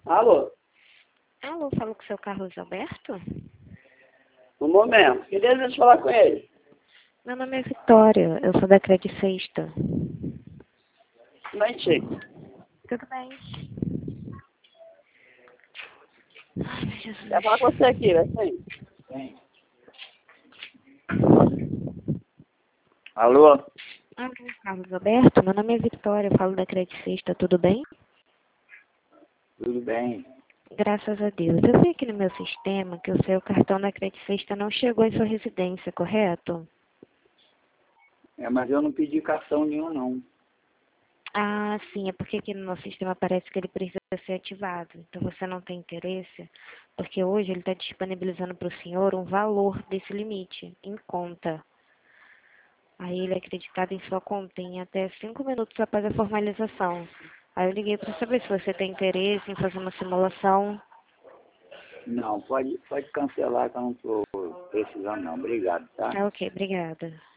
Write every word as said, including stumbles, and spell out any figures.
Alô? Alô, falo com o seu Carlos Alberto? Um momento. Que deseja falar com ele? Meu nome é Vitória, eu sou da Credit Sexta. Não chega. Tudo bem? Ai, meu Jesus. Quer falar com você aqui, vai sim. Vem. Alô? Alô, Carlos Alberto? Meu nome é Vitória, eu falo da Credit Sexta, tudo bem? Tudo bem. Graças a Deus. Eu vi aqui no meu sistema que o seu cartão da Credit Sexta não chegou em sua residência, correto? É, mas eu não pedi cartão nenhum, não. Ah, sim, é porque aqui no nosso sistema parece que ele precisa ser ativado. Então você não tem interesse? Porque hoje ele está disponibilizando para o senhor um valor desse limite, em conta. Aí ele é acreditado em sua conta em até cinco minutos após a formalização. Aí eu liguei para saber se você tem interesse em fazer uma simulação. Não, pode, pode cancelar que eu não estou precisando, não. Obrigado, tá? Ah, ok, obrigada.